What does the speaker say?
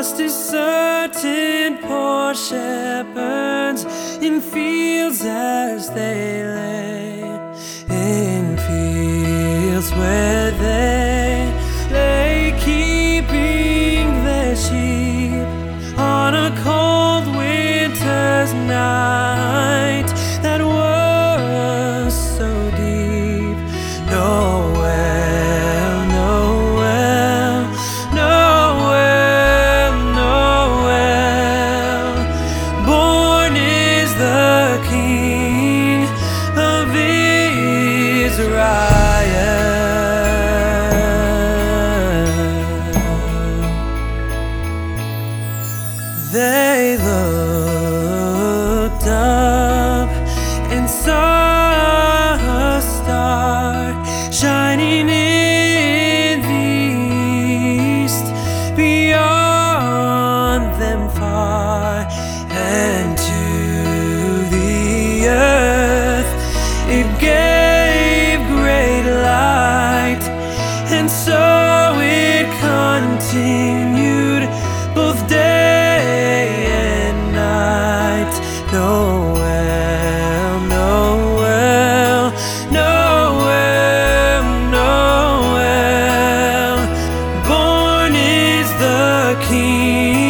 just as certain poor shepherds in fields as they lay, in fields where they lay keeping their sheep on a cold winter's night that was so deep. Noel, Noel, Noel, Noel, born is the King of Israel. They looked up and saw a star shining in the east, beyond them far, and to the earth it gave great light, and so it continued both day and night. Noel, Noel, Noel, Noel, born is the King